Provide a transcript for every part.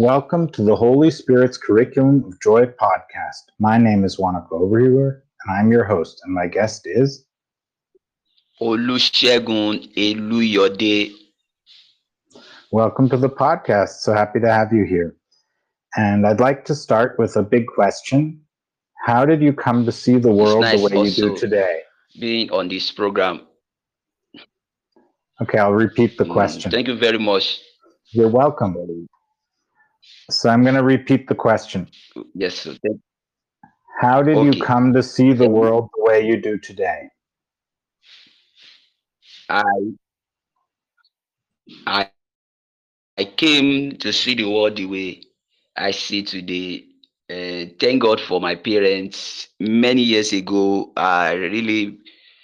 Welcome to the Holy Spirit's Curriculum of Joy podcast. My name is Wanako Overhealer, and I'm your host, and my guest is Olusegun Eluyode. Welcome to the podcast. So happy to have you here. And I'd like to start with a big question. How did you come to see the It's world the nice way you do also today? being on this program. Okay, I'll repeat the question. Thank you very much. You're welcome. So I'm going to repeat the question. Yes, sir. How did you Okay. come to see the world the way you do today? I I I came to see the world the way I see today. Thank God for my parents. Many years ago, I really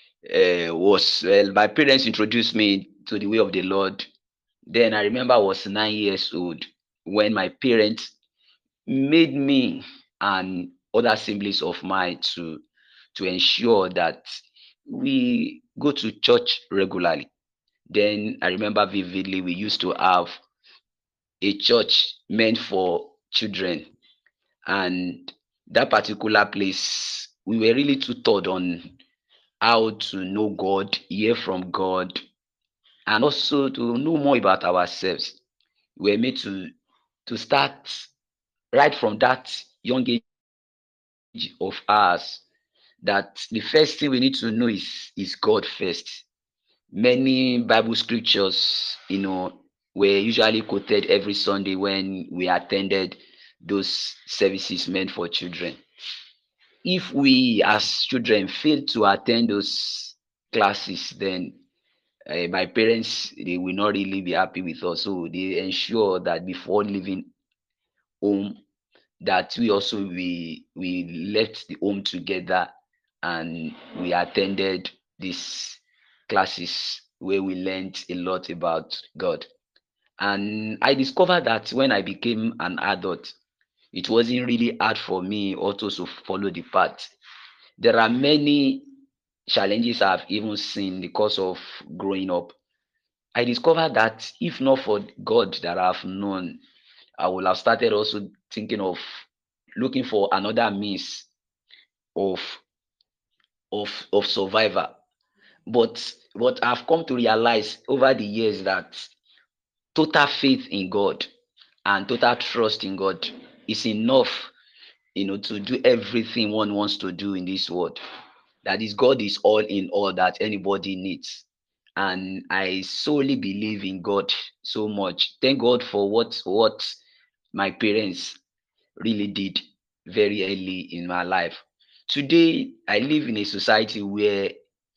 my parents introduced me to the way of the Lord. Then I remember I was 9 years old when my parents made me and other siblings of mine to ensure that we go to church regularly. Then I remember vividly we used to have a church meant for children, and that particular place we were really too taught on how to know God, hear from God, and also to know more about ourselves. We were made to start right from that young age of ours, that the first thing we need to know is God first. Many Bible scriptures, were usually quoted every Sunday when we attended those services meant for children. If we as children fail to attend those classes, then my parents, they will not really be happy with us. So they ensure that before leaving home, that we also we left the home together and we attended these classes where we learned a lot about God. And I discovered that when I became an adult, it wasn't really hard for me also to follow the path. There are many challenges I've even seen in the course of growing up. I discovered that if not for God that I've known, I would have started also thinking of looking for another means of of survival. But I've come to realize over the years that total faith in God and total trust in God is enough, to do everything one wants to do in this world. That is, God is all in all that anybody needs. And I solely believe in God so much. Thank God for what my parents really did very early in my life. Today, I live in a society where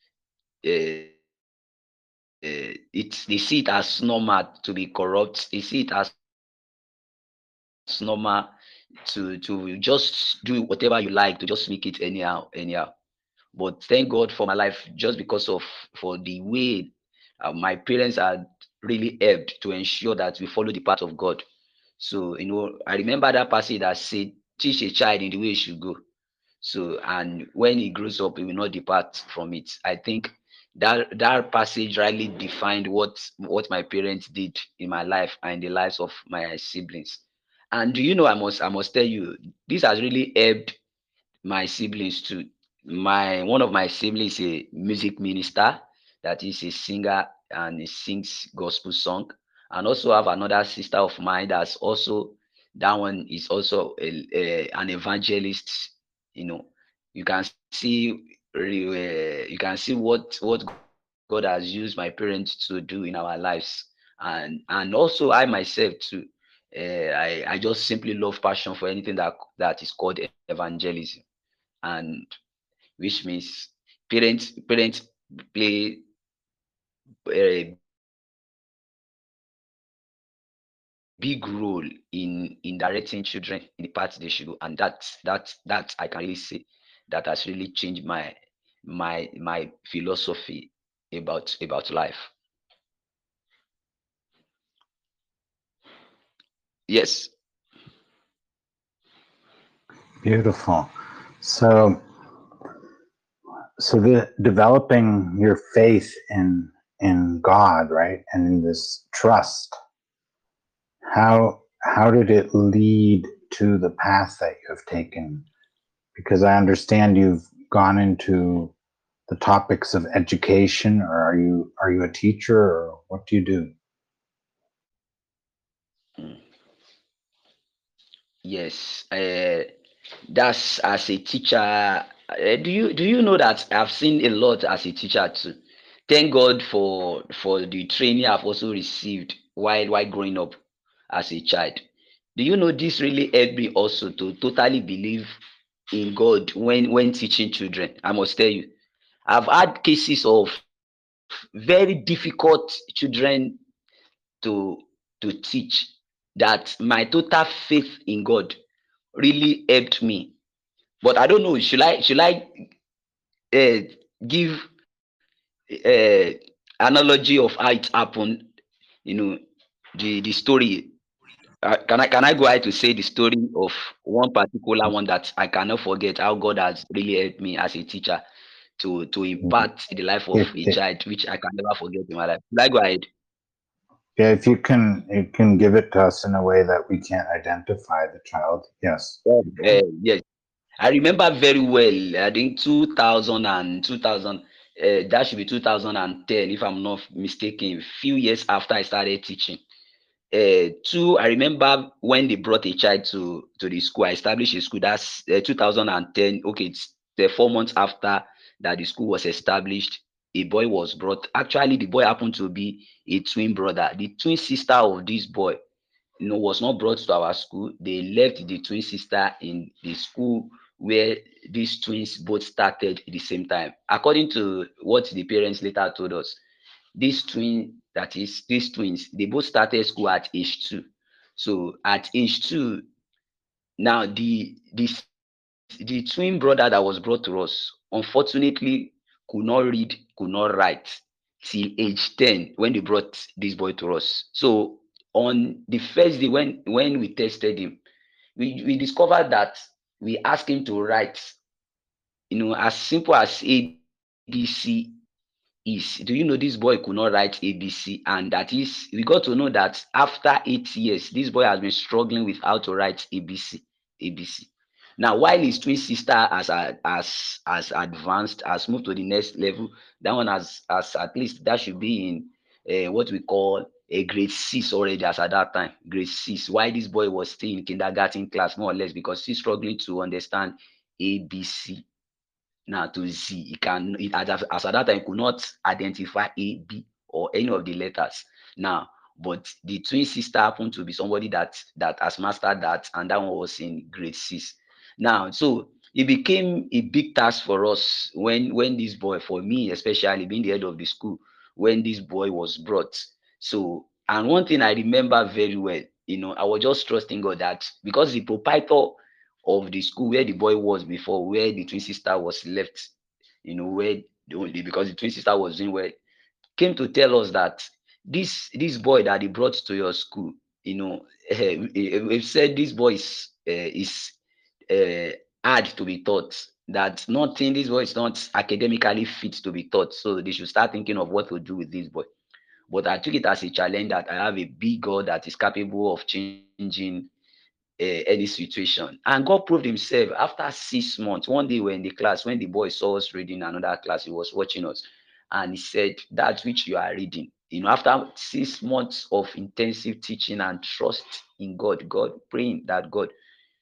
they see it as normal to be corrupt. They see it as normal to just do whatever you like, to just make it anyhow. But thank God for my life, just because of for the way my parents are really helped to ensure that we follow the path of God. So, I remember that passage that said, teach a child in the way he should go. So, and when he grows up, he will not depart from it. I think that passage really defined what my parents did in my life and in the lives of my siblings. And do you know, I must tell you, this has really helped my siblings too. My One of my siblings is a music minister, that is a singer, and he sings gospel song. And also have another sister of mine that's also, that one is also an evangelist. You know, you can see you can see what God has used my parents to do in our lives, and also I myself too. I just simply love passion for anything that is called evangelism, and which means parents play a big role in directing children in the path they should go, and that I can really say that has really changed my philosophy about life. Yes. Beautiful. So, so the developing your faith in God, right, and in this trust. how did it lead to the path that you have taken? Because I understand you've gone into the topics of education, or are you a teacher, or what do you do? Mm. Yes, that's as a teacher. Do you know that I've seen a lot as a teacher too? Thank God for the training I've also received while growing up as a child. Do you know this really helped me also to totally believe in God when teaching children? I must tell you, I've had cases of very difficult children to to teach that my total faith in God really helped me. But I don't know, should I uh, give analogy of how it happened? You know, the story. Can I go ahead to say the story of one particular one that I cannot forget? How God has really helped me as a teacher to impact the life of If, a if child, which I can never forget in my life. Should I go ahead? yeah, if you can give it to us in a way that we can't identify the child. Yes. Yeah, Okay. yes. I remember very well. I think 2000 and 2000. That should be 2010, if I'm not mistaken. Few years after I started teaching. Two, I remember when they brought a child to the school. I established a school. That's 2010. Okay, it's the 4 months after that the school was established. A boy was brought. Actually, the boy happened to be a twin brother. The twin sister of this boy, was not brought to our school. They left the twin sister in the school where these twins both started at the same time. According to what the parents later told us, these twins, they both started school at age 2. So at age 2, now the twin brother that was brought to us, unfortunately, could not read, could not write till age 10 when they brought this boy to us. So on the first day when we tested him, we discovered that we asked him to write, as simple as ABC is. Do you know this boy could not write ABC? And that is, we got to know that after 8 years, this boy has been struggling with how to write ABC. ABC. Now, while his twin sister has advanced, has moved to the next level, that one has at least that should be in what we call a grade 6 already as at that time, grade 6. Why this boy was still in kindergarten class more or less because he's struggling to understand ABC now to Z. As at that time, he could not identify A, B, or any of the letters. Now, but the twin sister happened to be somebody that has mastered that, and that one was in grade 6. Now, so it became a big task for us when this boy, for me especially being the head of the school, when this boy was brought. So, and one thing I remember very well, I was just trusting God that because the proprietor of the school where the boy was before, where the twin sister was left, where the only because the twin sister was doing well, came to tell us that this boy that he brought to your school, we said this boy is hard to be taught. That nothing, this boy is not academically fit to be taught. So they should start thinking of what to do with this boy. But I took it as a challenge that I have a big God that is capable of changing any situation. And God proved himself after 6 months. One day we're in the class when the boy saw us reading another class, he was watching us and he said, that which you are reading. After 6 months of intensive teaching and trust in God, praying that God,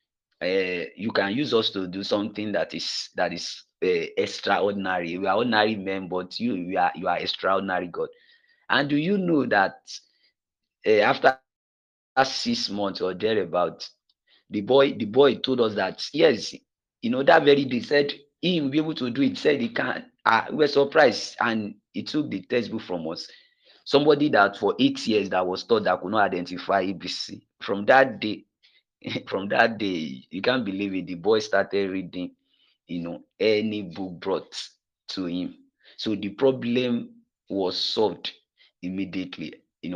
you can use us to do something that is extraordinary. We are ordinary men, but you are extraordinary, God. And do you know that after 6 months or thereabout, the boy told us that yes, that very day said he will be able to do it. Said he can. We were surprised, and he took the textbook from us. Somebody that for 8 years that was taught that could not identify ABC. From that day, from that day, you can't believe it. The boy started reading, any book brought to him. So the problem was solved immediately.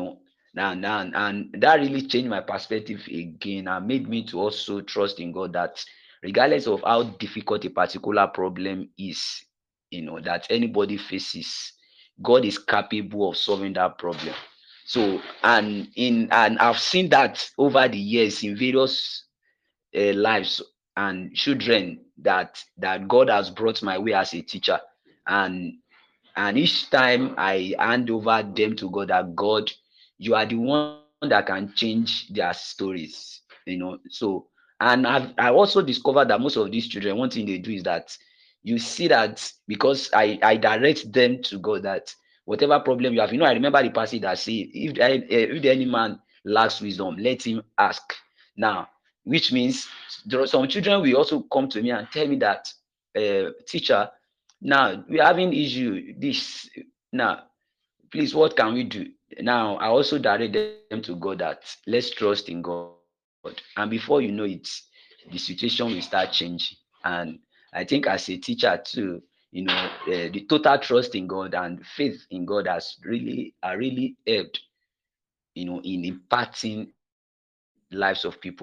And that really changed my perspective again and made me to also trust in God that regardless of how difficult a particular problem is, that anybody faces, God is capable of solving that problem. So and I've seen that over the years in various lives and children that God has brought my way as a teacher, and each time I hand over them to God, that God, you are the one that can change their stories, So, and I also discovered that most of these children, one thing they do is that you see that because I direct them to God, that whatever problem you have, I remember the passage that say, if any man lacks wisdom, let him ask. Now, which means there are some children will also come to me and tell me that, teacher, now we're having issue this. Now, please, what can we do? Now, I also direct them to God that let's trust in God. And before you know it, the situation will start changing. And I think as a teacher too, the total trust in God and faith in God has really helped, in impacting lives of people around me.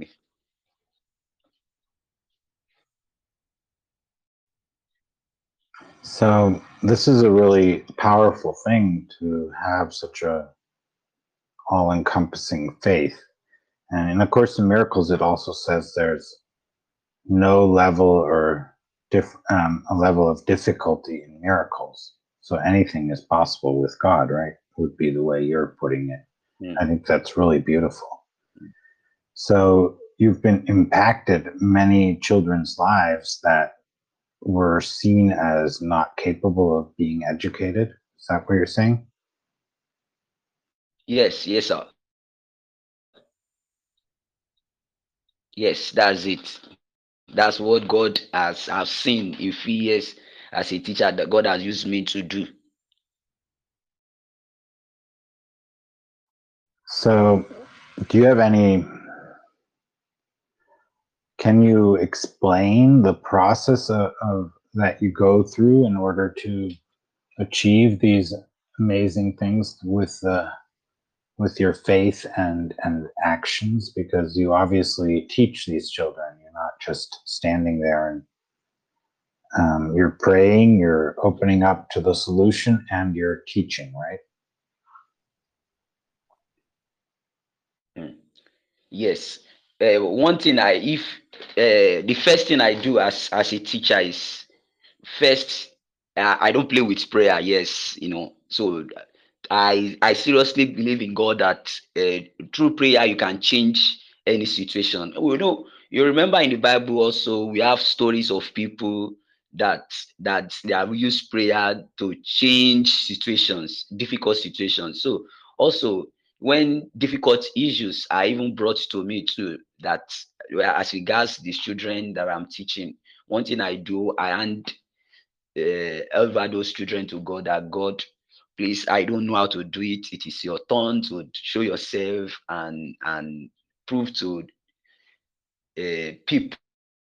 So this is a really powerful thing to have such a all-encompassing faith. And in A Course in Miracles, it also says there's no level or a level of difficulty in miracles. So anything is possible with God, right? Would be the way you're putting it. I think that's really beautiful. So you've been impacted many children's lives that were seen as not capable of being educated. Is that what you're saying? Yes, yes, sir. Yes, that's it. That's what God has I've seen in few years as a teacher that God has used me to do. So, do you have any? Can you explain the process of that you go through in order to achieve these amazing things with your faith and actions? Because you obviously teach these children. You're not just standing there and you're praying. You're opening up to the solution, and you're teaching, right? Mm. Yes. One thing if the first thing I do as a teacher is first, I don't play with prayer. Yes, so I seriously believe in God that through prayer you can change any situation. You remember in the Bible also we have stories of people that they have used prayer to change situations, difficult situations. So also when difficult issues are even brought to me too, that as regards these children that I'm teaching, one thing I do, I hand over those children to God, that God, please, I don't know how to do it. It is your turn to show yourself and prove to people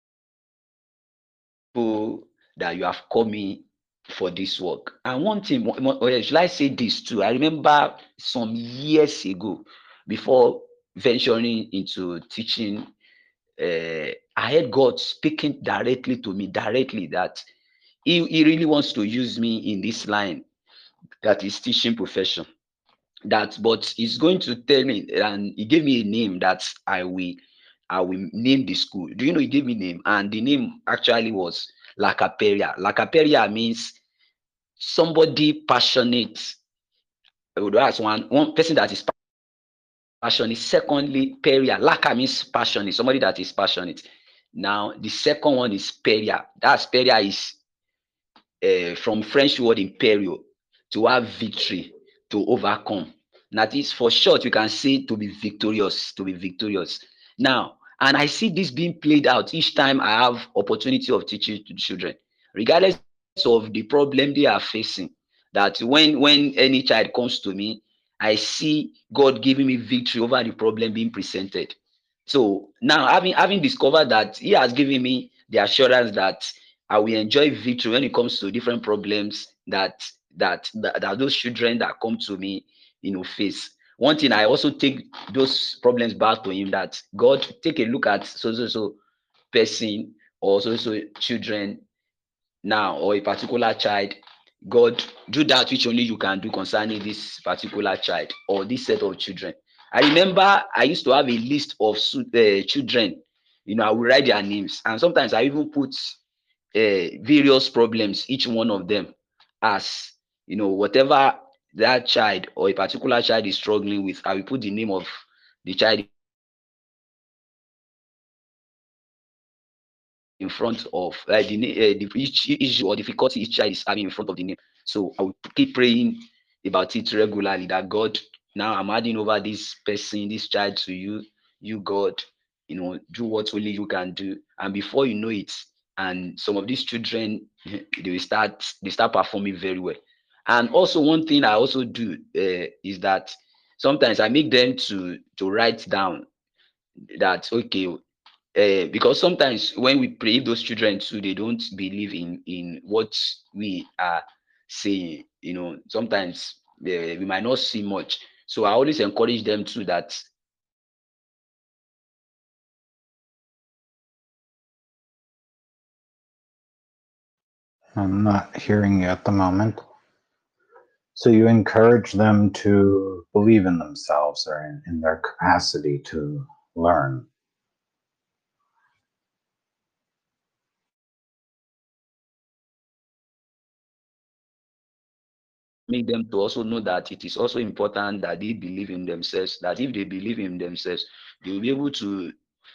that you have called me for this work. And one thing, should I say this too? I remember some years ago, before venturing into teaching, I heard God speaking directly to me, directly, that he really wants to use me in this line, that is teaching profession. That, but he's going to tell me, and he gave me a name that I will name the school. Do you know he gave me name? And the name actually was Lacaperia. Lacaperia means somebody passionate. That's one person that is passionate. Secondly, peria. Laka means passionate, somebody that is passionate. Now, the second one is peria. That's peria is from French word imperio, to have victory, to overcome. That is, for short, you can say to be victorious, to be victorious. Now, and I see this being played out each time I have opportunity of teaching to children, regardless of the problem they are facing. That when any child comes to me, I see God giving me victory over the problem being presented. So now, having discovered that He has given me the assurance that I will enjoy victory when it comes to different problems that those children that come to me, face. One thing, I also take those problems back to Him, that God, take a look at so person or so children now, or a particular child. God, do that which only you can do concerning this particular child or this set of children. I remember I used to have a list of children. I would write their names, and sometimes I even put various problems, each one of them, as whatever that child or a particular child is struggling with. I will put the name of the child in front of each issue or difficulty each child is having in front of the name. So I will keep praying about it regularly, that God, now I'm adding over this person, this child to you God, do what only you can do. And before you know it, and some of these children they start performing very well. And also one thing I also do is that sometimes I make them to write down that, okay, because sometimes when we pray, if those children too, they don't believe in what we are saying. Sometimes we might not see much. So I always encourage them too that I'm not hearing you at the moment. So you encourage them to believe in themselves or in their capacity to learn. make them to also know that it is also important that they believe in themselves. That if they believe in themselves, they will be able to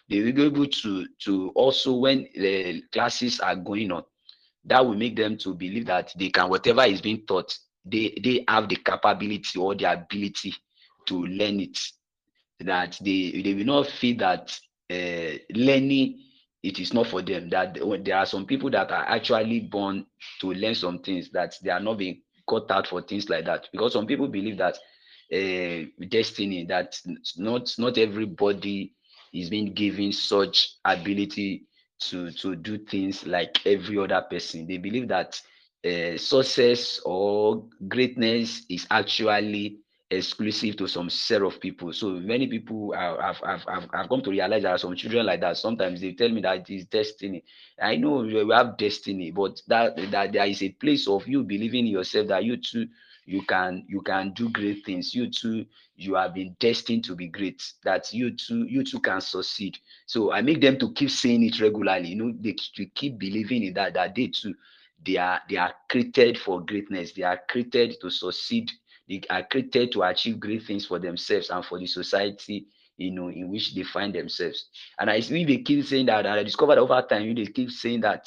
also, when the classes are going on, that will make them to believe that they can, whatever is being taught, they have the capability or the ability to learn it. That they will not feel that learning, it is not for them. That there are some people that are actually born to learn some things, that they are not being cut out for things like that. Because some people believe that destiny, that not everybody is being given such ability to do things like every other person. They believe that success or greatness is actually exclusive to some set of people. So many people have come to realize there are some children like that. Sometimes they tell me that it is destiny. I know we have destiny, but that there is a place of you believing in yourself, that you too, you can do great things. You too, you have been destined to be great. That you too can succeed. So I make them to keep saying it regularly. They to keep believing in that they too, they are created for greatness. They are created to succeed. They are created to achieve great things for themselves and for the society, in which they find themselves. And I see they keep saying that, and I discovered over time, they keep saying that.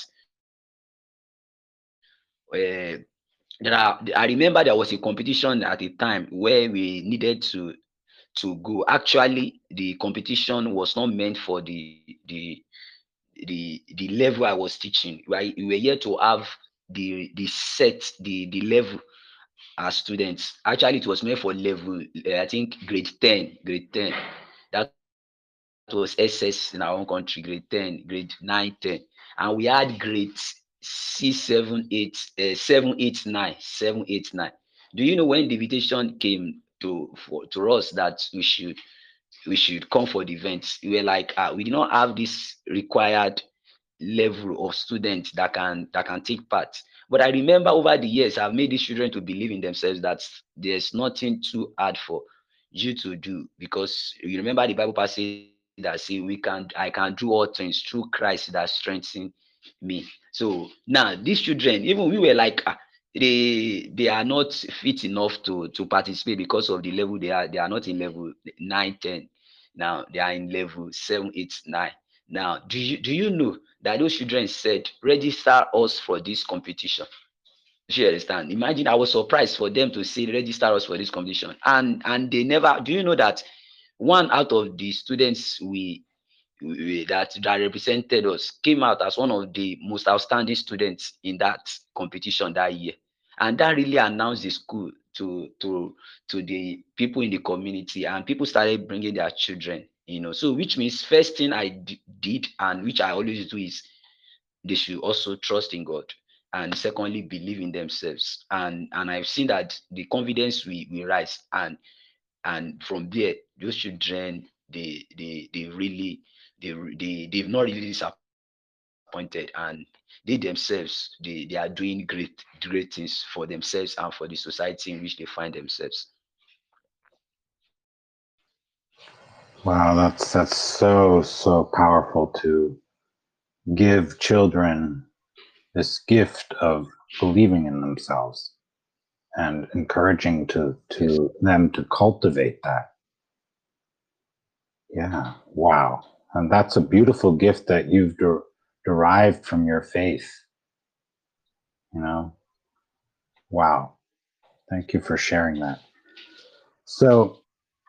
I remember there was a competition at a time where we needed to go. Actually, the competition was not meant for the level I was teaching. Right? We were here to have the level as students. Actually, it was meant for level, I think grade 10, grade 10. That was SS in our own country, grade 10, grade 9, 10. And we had grade C7, 8, 7, 8, 9. Do you know when the invitation came to us that we should come for the events? We were like, we did not have this required level of students that can take part. But I remember over the years, I've made these children to believe in themselves, that there's nothing too hard for you to do, because you remember the Bible passage that say I can do all things through Christ that strengthens me. So now these children, even we were like, they are not fit enough to participate because of the level they are. They are not in level 9, 10. Now they are in level 7, 8, 9. Now, do you know that those children said, register us for this competition? Do you understand? Imagine, I was surprised for them to say, register us for this competition. And they never, do you know that one out of the students that represented us came out as one of the most outstanding students in that competition that year. And that really announced the school to the people in the community, and people started bringing their children. So which means, first thing I did, and which I always do, is they should also trust in God, and secondly believe in themselves. And I've seen that the confidence we rise, and from there those children, they've not really disappointed me. appointed, and they themselves, they are doing great things for themselves and for the society in which they find themselves. Wow, that's so powerful to give children this gift of believing in themselves and encouraging Yes. them to cultivate that. Yeah, wow. And that's a beautiful gift that you've derived from your faith, you know. Wow. Thank you for sharing that. So,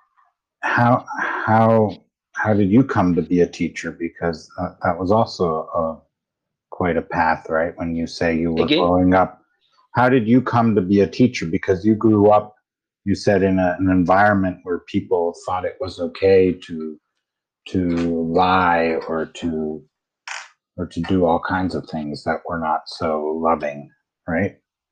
how did you come to be a teacher? Because that was also quite a path, right? When you say you were Again, growing up, how did you come to be a teacher? Because you grew up, you said, in an environment where people thought it was okay to lie or to do all kinds of things that were not so loving, right?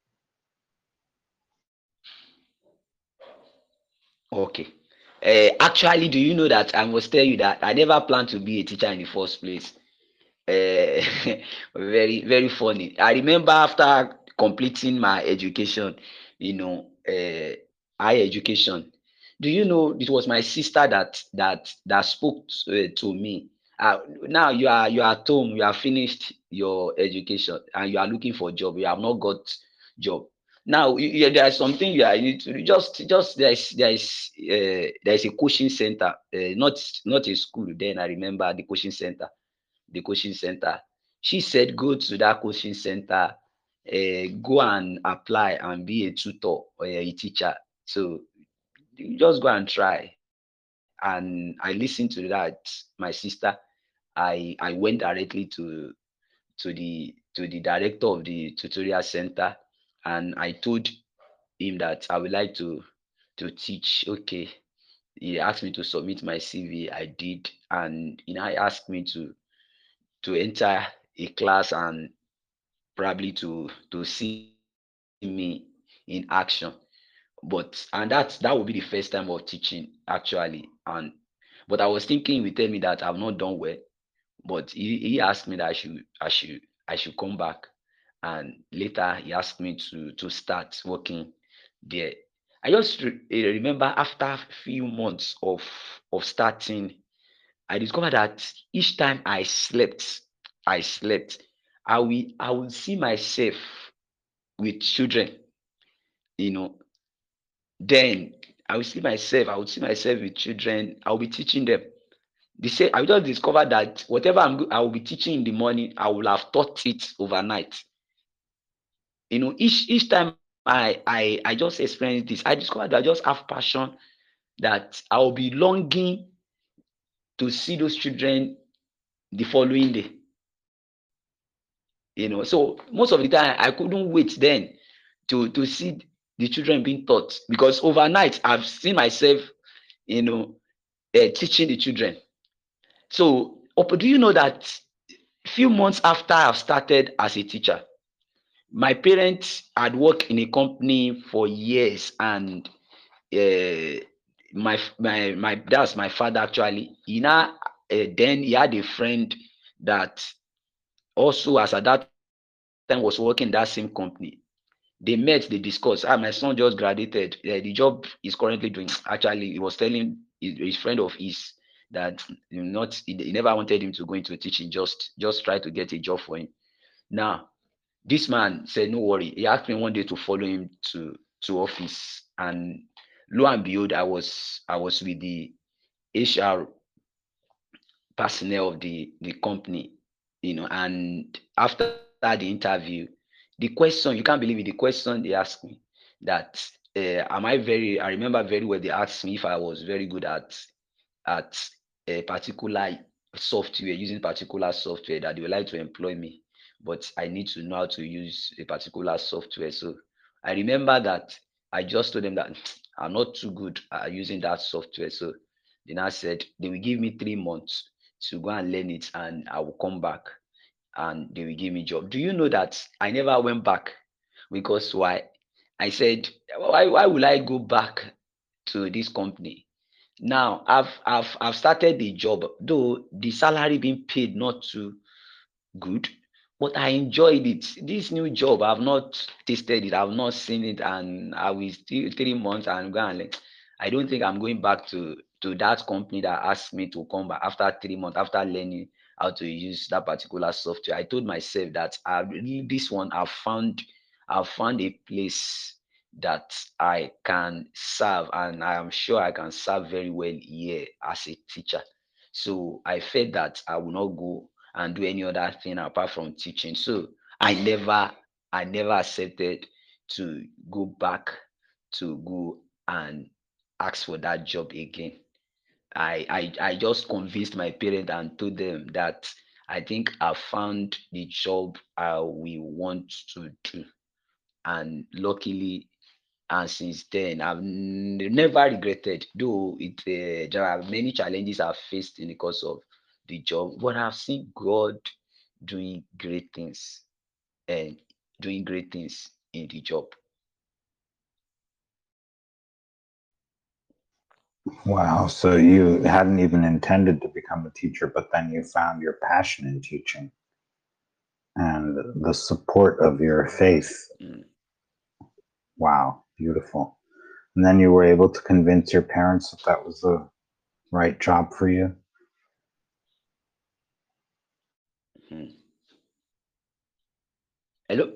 okay. Actually, do you know that I must tell you that I never planned to be a teacher in the first place? Uh, very funny. I remember after completing my education, higher education. Do you know it was my sister that spoke to me? Now you are at home, you have finished your education, and you are looking for a job. You have not got job. Now there is something you need to do. Just there is a coaching center, not a school. Then I remember the coaching center. She said, go to that coaching center, go and apply and be a tutor or a teacher. So you just go and try. And I listened to that, my sister. I went directly to the director of the tutorial center, and I told him that I would like to teach. Okay. He asked me to submit my CV. I did, and he asked me to enter a class and probably to see me in action. But that would be the first time of teaching actually. And but I was thinking he will tell me that I've not done well. But he asked me that I should come back. And later he asked me to start working there. I just remember after a few months of starting, I discovered that each time I slept, I will see myself with children, you know. Then I will see myself with children. I'll be teaching them. The same, I just discovered that whatever I will be teaching in the morning, I will have taught it overnight. Each time I just experience this, I discovered that I just have passion, that I will be longing to see those children the following day. So most of the time I couldn't wait then to see the children being taught, because overnight I've seen myself, you know, teaching the children. So, do you know that few months after I've started as a teacher, my parents had worked in a company for years, and uh, my that's my father actually. Then he had a friend that also, as at that time, was working in that same company. They met, they discussed. My son just graduated. The job he's currently doing. Actually, he was telling his friend of his that he never wanted him to go into teaching. Just try to get a job for him. Now, this man said, "No worry." He asked me one day to follow him to office, and lo and behold, I was with the HR personnel of the company, and after the interview, the question, you can't believe it, the question they asked me, that I remember very well, they asked me if I was very good at a particular software, using particular software, that they would like to employ me, but I need to know how to use a particular software. So I remember that I just told them that I'm not too good at using that software. So they now said they will give me 3 months to go and learn it, and I will come back and they will give me job. Do you know that I never went back? Because why? I said, why will I go back to this company? Now I've started the job, though the salary being paid not too good, but I enjoyed it. This new job, I've not tasted it, I've not seen it, and I will still 3 months and go and learn. I don't think I'm going back to that company that asked me to come back after 3 months after learning how to use that particular software. I told myself that I really this one I've found a place that I can serve, and I am sure I can serve very well here as a teacher. So I felt that I will not go and do any other thing apart from teaching. So I never accepted to go back to go and ask for that job again. I just convinced my parents and told them that I think I found the job I will want to do. And luckily, and since then, I've never regretted, though there are many challenges I've faced in the course of the job, but I've seen God doing great things and doing great things in the job. Wow. So you hadn't even intended to become a teacher, but then you found your passion in teaching and the support of your faith. Mm. Wow. Beautiful. And then you were able to convince your parents that that was the right job for you. Mm. Hello?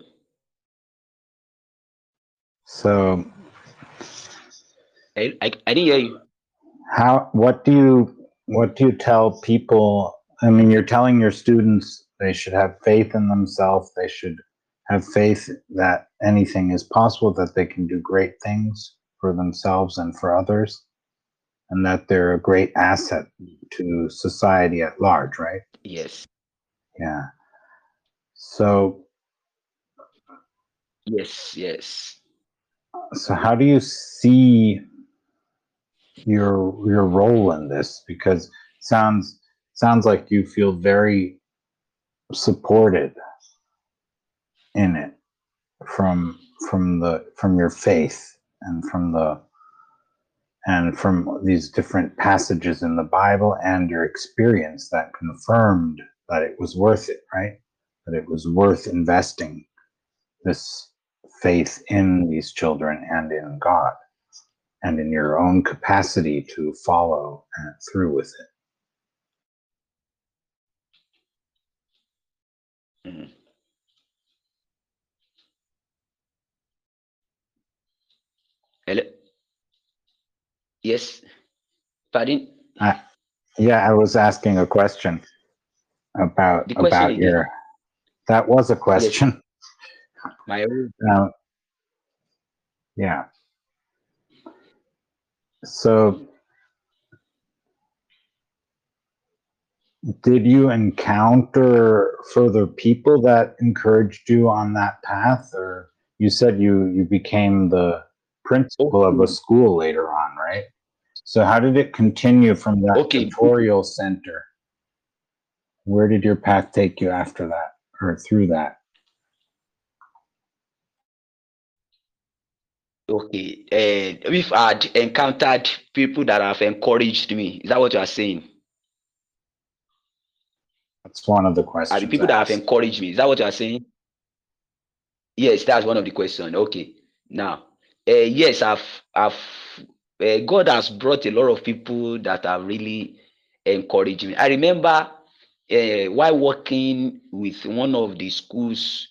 So I didn't hear you. what do you tell people? I mean, you're telling your students they should have faith in themselves, they should have faith that anything is possible, that they can do great things for themselves and for others, and that they're a great asset to society at large, right? Yes. Yeah. So Yes. Yes. how do you see your role in this? Because sounds like you feel very supported in it from from your faith and from these different passages in the Bible and your experience that confirmed that it was worth it, right? That it was worth investing this faith in these children and in God and in your own capacity to follow through with it. Mm. Hello? Yes. Pardon? I, yeah, I was asking a question The question about again. your. That was a Yes. question. My own. Yeah. So, did you encounter further people that encouraged you on that path, or you said you became the principal of a Okay. school later on, right? So, how did it continue from that Okay. tutorial center? Where did your path take you after that, or through that? Okay. If I'd encountered people that have encouraged me, is that what you are saying? That's one of the Are the questions people that have asked. encouraged me? Is that what you are saying? Yes, that's one of the questions. Okay. Now, yes, God has brought a lot of people that have really encouraged me. I remember while working with one of the schools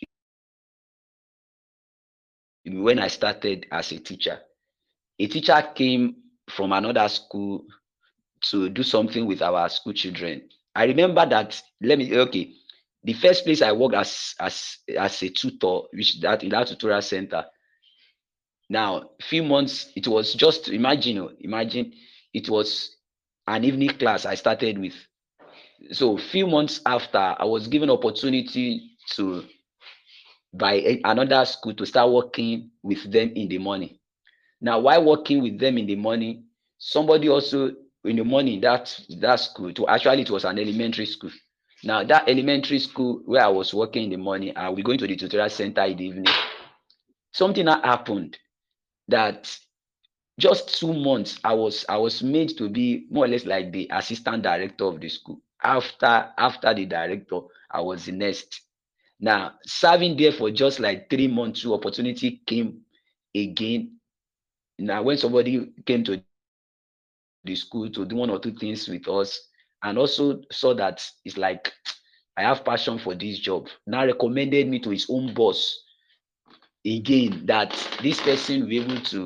when I started as a teacher came from another school to do something with our school children. I remember that. Okay. The first place I worked as a tutor, which that in that tutorial center. Now, few months, it was just imagine it was an evening class I started with. So few months after, I was given opportunity to by another school to start working with them in the morning. Now, while working with them in the morning, somebody also in the morning that school to actually it was an elementary school. Now that elementary school where I was working in the morning, I will go into the tutorial center in the evening. Something that happened that just 2 months I was made to be more or less like the assistant director of the school. After the director, I was the next. Now, serving there for just like 3 months, two opportunity came again. Now, when somebody came to the school to do one or two things with us, and also saw that it's like I have passion for this job, now recommended me to his own boss again, that this person will be able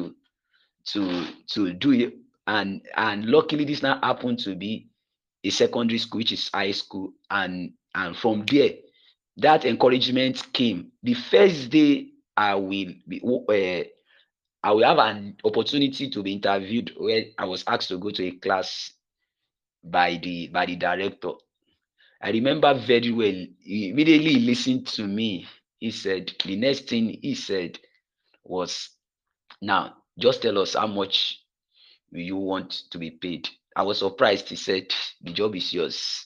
to do it. And luckily this now happened to be a secondary school, which is high school, and from there that encouragement came. The first day I will have an opportunity to be interviewed, where I was asked to go to a class by the director. I remember very well. He immediately listened to me. He said the next thing he said was, "Now just tell us how much will you want to be paid." I was surprised. He said, "The job is yours,"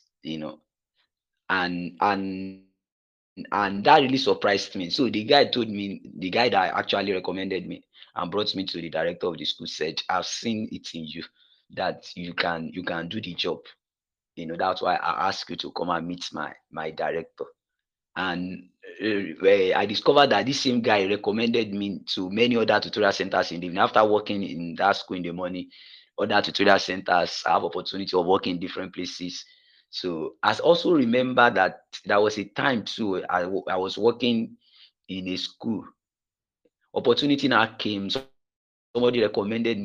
and that really surprised me. So the guy that actually recommended me and brought me to the director of the school said, "I've seen it in you that you can do the job. That's why I asked you to come and meet my director." And I discovered that this same guy recommended me to many other tutorial centers in the evening. After working in that school in the morning, other tutorial centers, I have opportunity of working in different places. So I also remember that there was a time too, I was working in a school. Opportunity now came. Somebody recommended me again,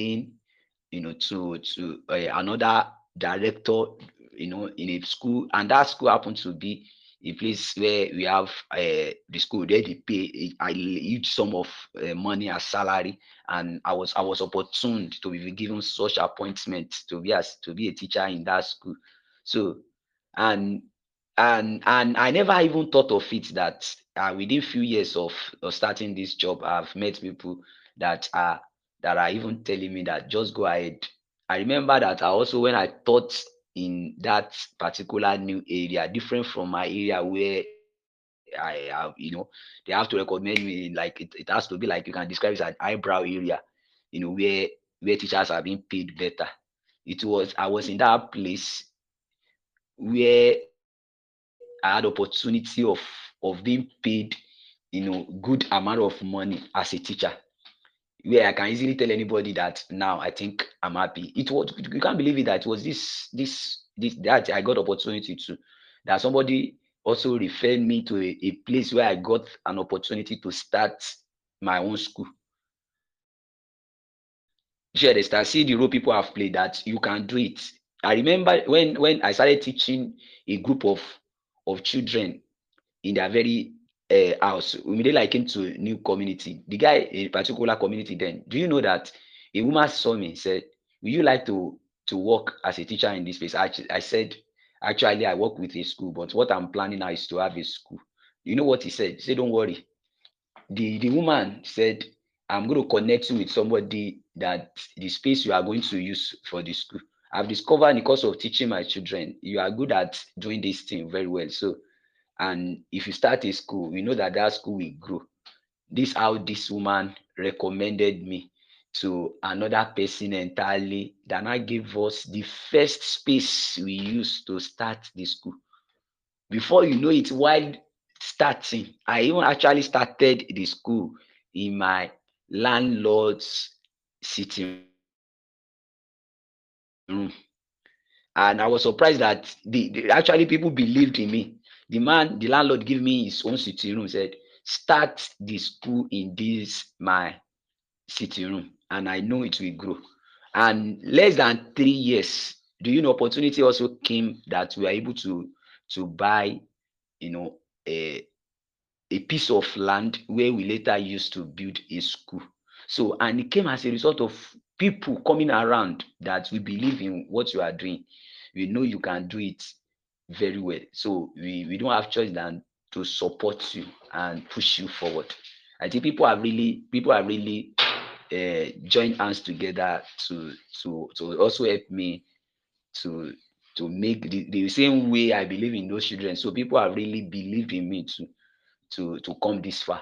to another director, in a school, and that school happened to be a place where we have the school there they pay a huge sum of money as salary, and I was opportuned to be given such appointment to be a teacher in that school. So, and and I never even thought of it that within few years of starting this job, I've met people that are even telling me that just go ahead. I remember that I also, when I taught in that particular new area, different from my area where they have to recommend me, like it has to be like, you can describe it as an eyebrow area, where teachers are being paid better. I was in that place where I had opportunity of being paid, good amount of money as a teacher, where I can easily tell anybody that now I think I'm happy. It was, you can't believe it, that it was this that I got opportunity to, that somebody also referred me to a place where I got an opportunity to start my own school. Share the start, see the role people have played, that you can do it. I remember when I started teaching a group of children in their very house. Immediately I came to a new community. The guy in a particular community then, do you know that a woman saw me, said, "Will you like to work as a teacher in this place?" I said, "Actually, I work with a school, but what I'm planning now is to have a school." You know what he said? He said, "Don't worry." The woman said, "I'm going to connect you with somebody that the space you are going to use for the school. I've discovered in the course of teaching my children, you are good at doing this thing very well. So, and if you start a school, we know that that school will grow." This how this woman recommended me to another person entirely, that now gave us the first space we used to start the school. Before you know it, while starting, I even actually started the school in my landlord's sitting room. And I was surprised that actually people believed in me. The landlord gave me his own sitting room, said, "Start the school in this my sitting room, and I know it will grow." And less than 3 years, do you know, opportunity also came that we were able to buy, you know, a a piece of land where we later used to build a school. So, and it came as a result of people coming around that we believe in what you are doing. We know you can do it very well. So we don't have choice than to support you and push you forward. I think people are really joined hands together to also help me to make the same way I believe in those children. So people have really believed in me to come this far.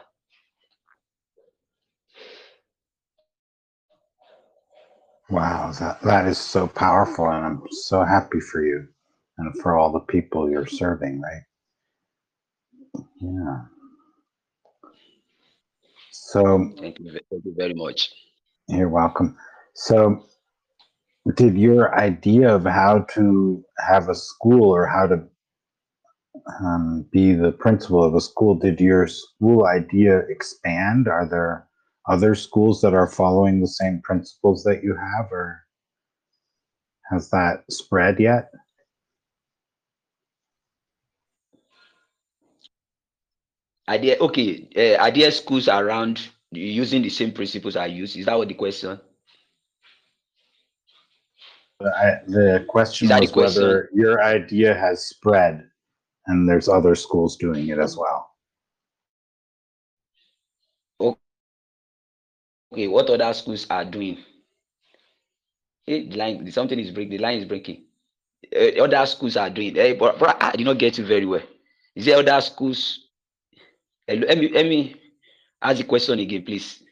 Wow, that is so powerful, and I'm so happy for you. and for all the people you're serving, right? Yeah. So Thank you very much. you're welcome. So did your idea of how to have a school or how to be the principal of a school, did your school idea expand? Are there other schools that are following the same principles that you have, or has that spread yet? Are there schools around using the same principles I use? Is that what the question? The Is question that the was question? whether your idea has spread and there's other schools doing it as well. Okay, what other schools are doing? Hey, something is breaking. The line is breaking. Other schools are doing. But I did not get you very well. Is there other schools? Let me ask the question again, please.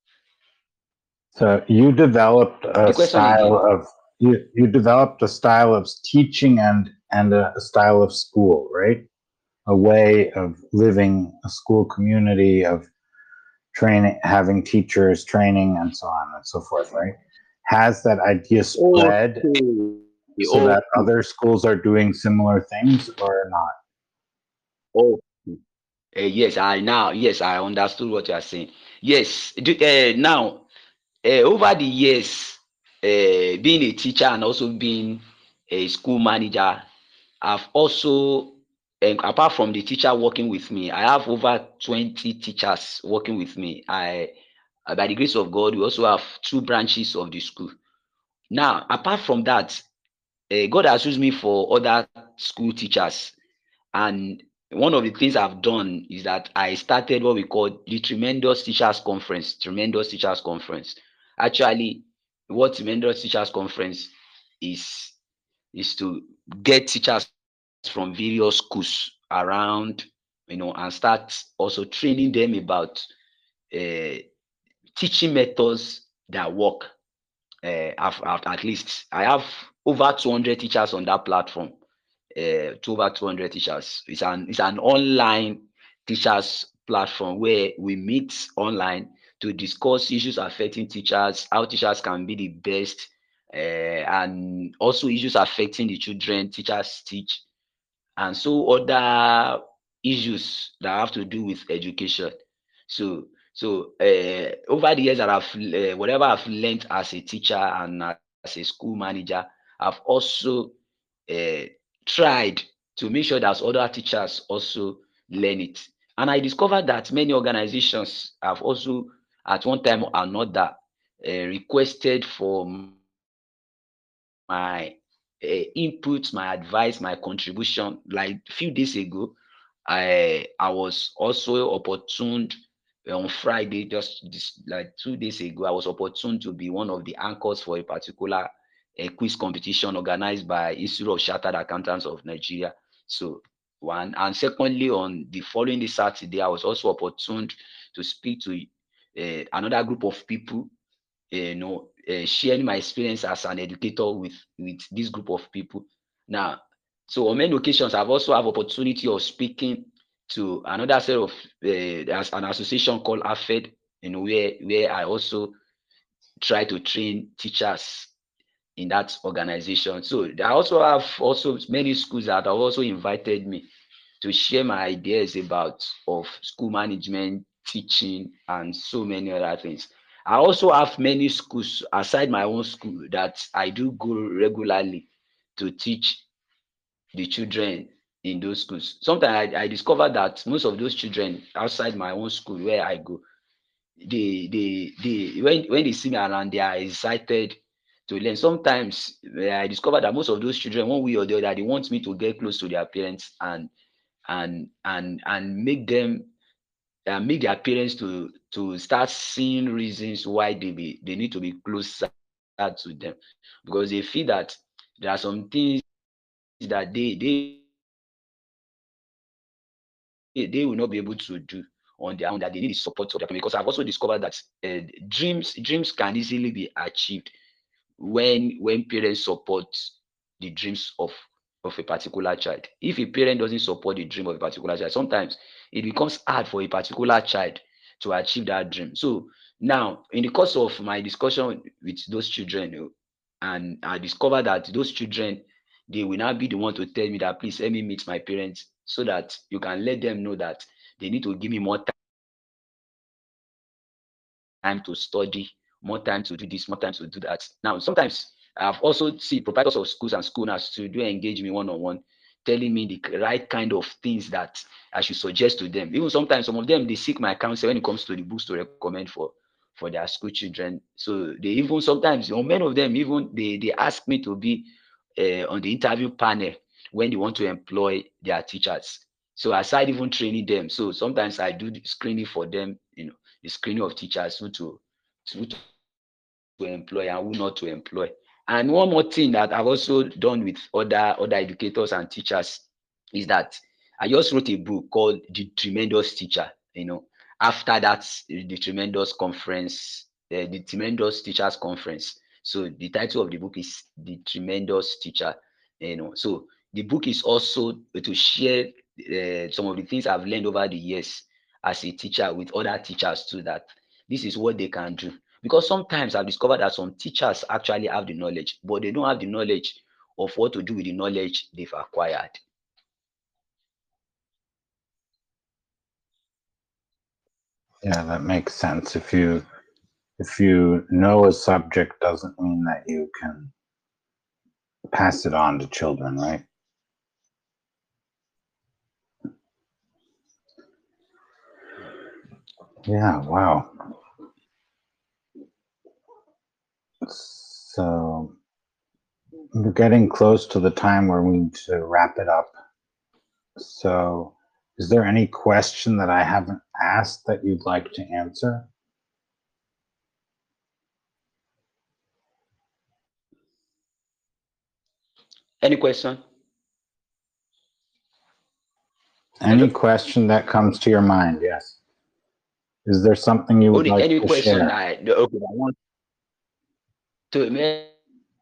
So you developed The a question style again. of you developed a style of teaching and a style of school, right? A way of living a school community, of training, having teachers, training, and so on and so forth, right? Has that idea spread Okay. so that other schools are doing similar things or not? Oh, yes, I understood what you are saying. Yes, now over the years, being a teacher and also being a school manager, I've also, apart from the teacher working with me, I have over 20 teachers working with me. By the grace of God, we also have 2 branches of the school. Now, apart from that, God has used me for other school teachers. And one of the things I've done is that I started what we call the Tremendous Teachers Conference. Tremendous Teachers Conference. Actually, what Tremendous Teachers Conference is is to get teachers from various schools around, and start also training them about uh, teaching methods that work. At least I have over 200 teachers on that platform. To over 200 teachers. It's an online teachers platform where we meet online to discuss issues affecting teachers, how teachers can be the best, and also issues affecting the children teachers teach, and so other issues that have to do with education. So over the years that whatever I've learned as a teacher and as a school manager, I've also uh, tried to make sure that other teachers also learn it. And I discovered that many organizations have also, at one time or another, requested for my input, my advice, my contribution. Like a few days ago, I was also opportuned on Friday, like 2 days ago, I was opportuned to be one of the anchors for a particular quiz competition organized by Institute of Chartered Accountants of Nigeria. So one, and secondly, on the following Saturday, I was also opportuned to speak to another group of people, sharing my experience as an educator with this group of people. Now, so on many occasions, I've also have opportunity of speaking to another set of as an association called AFED, where I also try to train teachers in that organization. So I also have also many schools that have also invited me to share my ideas about of school management, teaching, and so many other things. I also have many schools aside my own school that I do go regularly to teach the children in those schools. Sometimes I discover that most of those children outside my own school where I go, they when they see me around, they are excited to learn. Sometimes I discover that most of those children, one way or the other, they want me to get close to their parents and make their parents to start seeing reasons why they need to be closer to them, because they feel that there are some things that they will not be able to do on their own, that they need the support of their family. Because I've also discovered that dreams can easily be achieved when parents support the dreams of of a particular child. If a parent doesn't support the dream of a particular child, sometimes it becomes hard for a particular child to achieve that dream. So now, in the course of my discussion with those children, and I discovered that those children, they will now be the one to tell me that, please let me meet my parents, so that you can let them know that they need to give me more time to study, more time to do this, more time to do that. Now, sometimes I've also seen proprietors of schools and school nurses to do engage me one-on-one, telling me the right kind of things that I should suggest to them. Even sometimes some of them, they seek my counsel when it comes to the books to recommend for their school children. So they even sometimes, or many of them, even they ask me to be on the interview panel when they want to employ their teachers. So aside even training them, so sometimes I do the screening for them, the screening of teachers who to employ and who not to employ. And one more thing that I've also done with other educators and teachers is that I just wrote a book called The Tremendous Teacher. After that, the Tremendous Conference, the Tremendous Teachers Conference. So the title of the book is The Tremendous Teacher. So the book is also to share some of the things I've learned over the years as a teacher with other teachers too, that this is what they can do. Because sometimes I've discovered that some teachers actually have the knowledge, but they don't have the knowledge of what to do with the knowledge they've acquired. Yeah, that makes sense. If you know a subject, doesn't mean that you can pass it on to children, right? Yeah, wow. So we're getting close to the time where we need to wrap it up. So is there any question that I haven't asked that you'd like to answer? Any question? Any Hello? question that comes to your mind, yes. Is there something you would Only like any to question share? I want to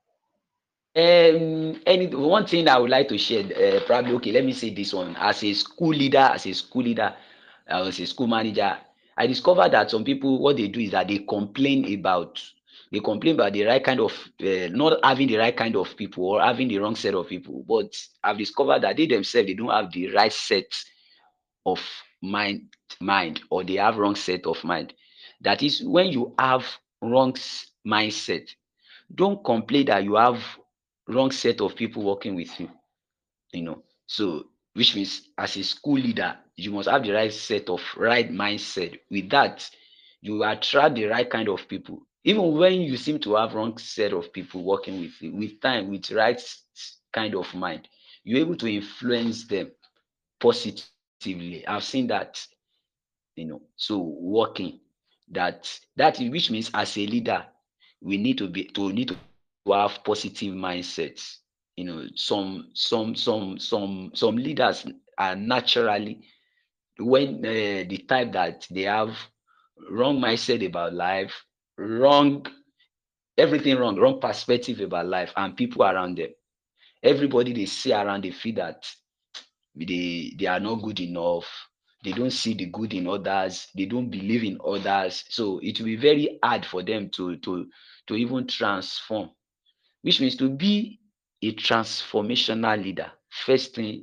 any one thing I would like to share, probably, okay, let me say this one. As a school leader, as a school manager, I discovered that some people, what they do is that they complain about the right kind of not having the right kind of people, or having the wrong set of people. But I've discovered that they themselves, they don't have the right set of mind, or they have wrong set of mind. That is, when you have wrong mindset, don't complain that you have wrong set of people working with you. So which means, as a school leader, you must have the right mindset. With that, you attract the right kind of people. Even when you seem to have wrong set of people working with you, with time, with right kind of mind, you're able to influence them positively. I've seen that, so working, that which means, as a leader, we need to have positive mindsets. Some leaders are naturally, when the type that they have wrong mindset about life, wrong everything wrong perspective about life and people around them. Everybody they see around, they feel that they are not good enough. They don't see the good in others. They don't believe in others. So it will be very hard for them to even transform. Which means, to be a transformational leader, first thing,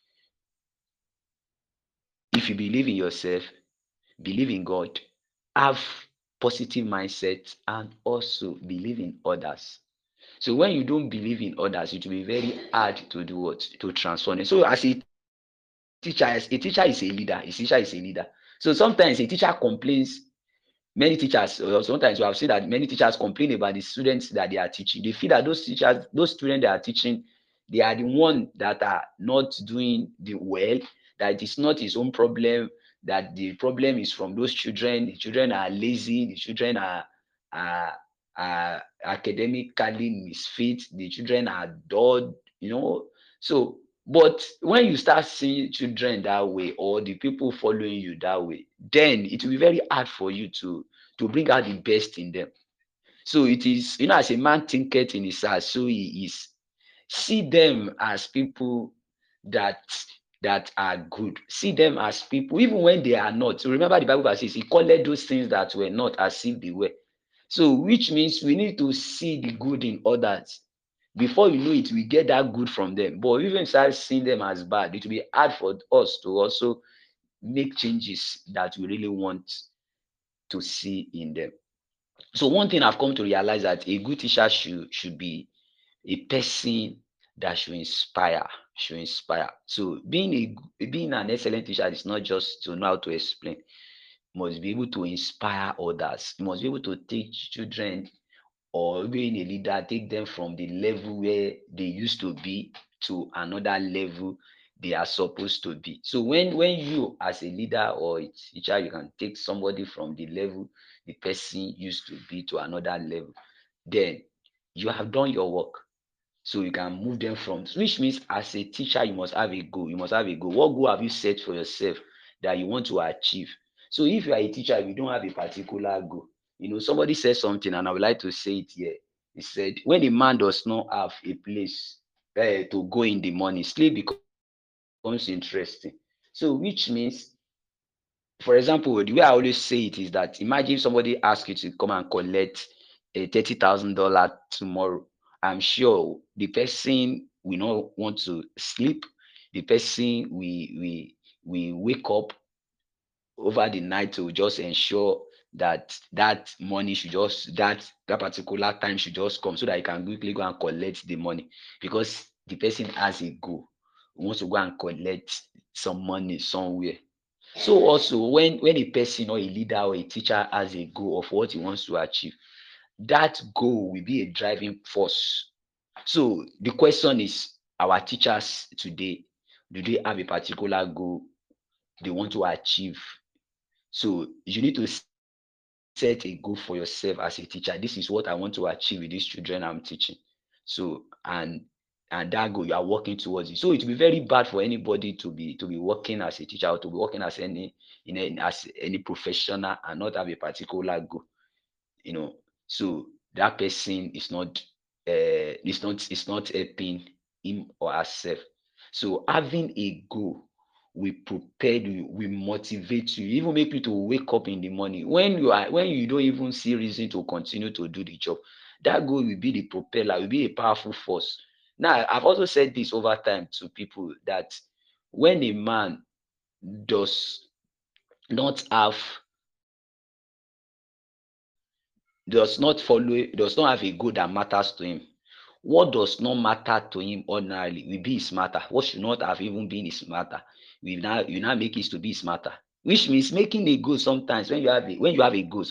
if you believe in yourself, believe in God, have positive mindset, and also believe in others. So when you don't believe in others, it will be very hard to do what? To transform it. So as a teacher is a leader. A teacher is a leader. So sometimes a teacher complains. Many teachers, or sometimes you have seen that many teachers complain about the students that they are teaching. They feel that those students they are teaching, they are the one that are not doing the well, that it is not his own problem, that the problem is from those children. The children are lazy, the children are, are academically misfit, the children are dull. So, but when you start seeing children that way, or the people following you that way, then it will be very hard for you to bring out the best in them. So it is, as a man thinketh in his heart, so he is. See them as people that are good. See them as people, even when they are not. So remember the Bible verse says, He called those things that were not as if they were. So, which means we need to see the good in others. Before you know it, we get that good from them. But even start seeing them as bad, it will be hard for us to also make changes that we really want to see in them. So one thing I've come to realize that a good teacher should be a person that should inspire. So being an excellent teacher is not just to know how to explain. You must be able to inspire others. You must be able to teach children, or being a leader, take them from the level where they used to be to another level they are supposed to be. So when you as a leader or a teacher, you can take somebody from the level the person used to be to another level, then you have done your work. So you can move them from, which means as a teacher, you must have a goal. You must have a goal. What goal have you set for yourself that you want to achieve? So if you are a teacher, if you don't have a particular goal, somebody said something, and I would like to say it here. He said, when a man does not have a place to go in the morning, sleep becomes interesting. So which means, for example, the way I always say it is that imagine somebody asks you to come and collect a $30,000 tomorrow. I'm sure the person will not want to sleep. The person we wake up over the night to just ensure that that money should just that particular time should just come so that you can quickly go and collect the money, because the person has a goal. He wants to go and collect some money somewhere. So also when a person or a leader or a teacher has a goal of what he wants to achieve, that goal will be a driving force. So the question is, our teachers today, do they have a particular goal they want to achieve? So you need to set a goal for yourself as a teacher. This is what I want to achieve with these children I'm teaching. So and that goal, you are working towards it. So it will be very bad for anybody to be working as a teacher or to be working as any professional and not have a particular goal. So that person is not it's not helping him or herself. So having a goal will prepare you, will motivate you, even make you to wake up in the morning when you don't even see reason to continue to do the job. That goal will be the propeller, will be a powerful force. Now, I've also said this over time to people that when a man does not have does not have a goal that matters to him, what does not matter to him ordinarily will be his matter. What should not have even been his matter will now make it to be his matter. Which means making a goal, sometimes when you have a goal,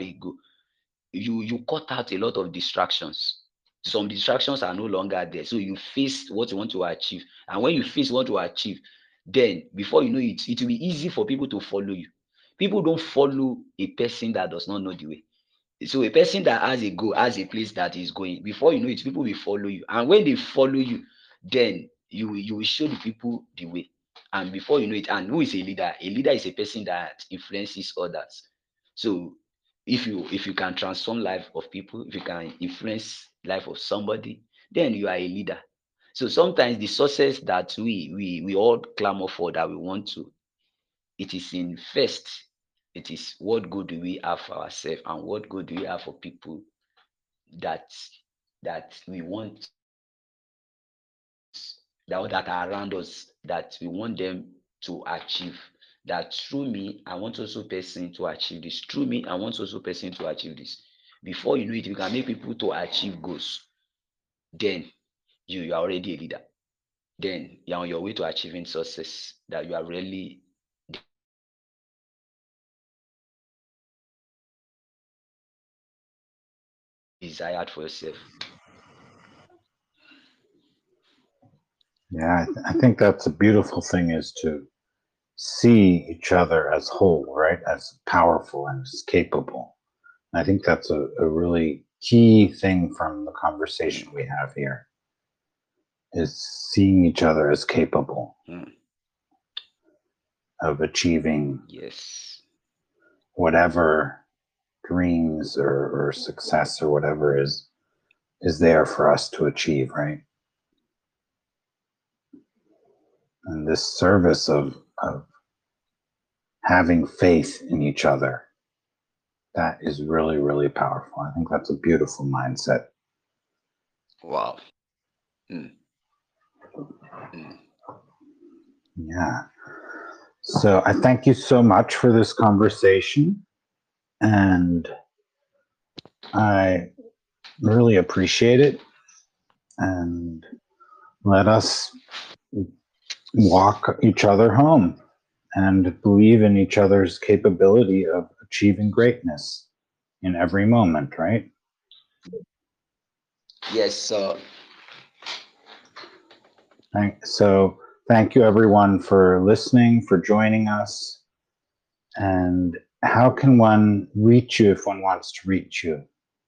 you cut out a lot of distractions. Some distractions are no longer there. So you face what you want to achieve. And when you face what you achieve, then before you know it, it will be easy for people to follow you. People don't follow a person that does not know the way. So a person that has a goal, has a place that is going, before you know it, people will follow you. And when they follow you, then you will show the people the way. And before you know it, and who is a leader? A leader is a person that influences others. So if you can transform life of people, if you can influence life of somebody, then you are a leader. So sometimes the success that we all clamor for, that we want to, it is in first, it is what good do we have for ourselves and what good do we have for people that we want, that are around us, that we want them to achieve. That through me, I want also person to achieve this. Through me, I want also person to achieve this. Before you know it, you can make people to achieve goals. Then you are already a leader. Then you're on your way to achieving success that you are really desired for yourself. Yeah, I think that's a beautiful thing, is to see each other as whole, right? As powerful and as capable. I think that's a really key thing from the conversation Mm, we have here, is seeing each other as capable mm, of achieving yes. whatever dreams or success or whatever is there for us to achieve, right? and this service of having faith in each other. That is really, really powerful. I think that's a beautiful mindset. Wow. Mm. Mm. Yeah. So I thank you so much for this conversation, and I really appreciate it. And let us walk each other home and believe in each other's capability of achieving greatness in every moment, right? Yes, sir. So thank you everyone for listening, for joining us. And how can one reach you if one wants to reach you?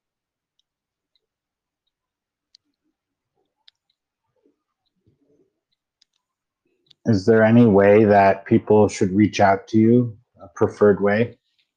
Is there any way that people should reach out to you, a preferred way?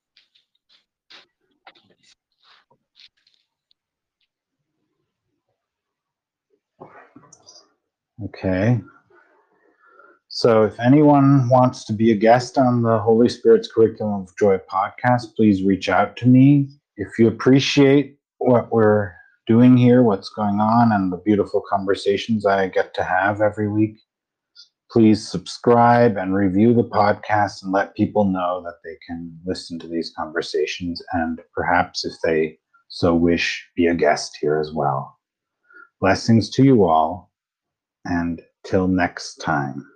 Okay. So if anyone wants to be a guest on the Holy Spirit's Curriculum of Joy podcast, please reach out to me. If you appreciate what we're doing here, what's going on, and the beautiful conversations I get to have every week, please subscribe and review the podcast and let people know that they can listen to these conversations and perhaps, if they so wish, be a guest here as well. Blessings to you all, and till next time.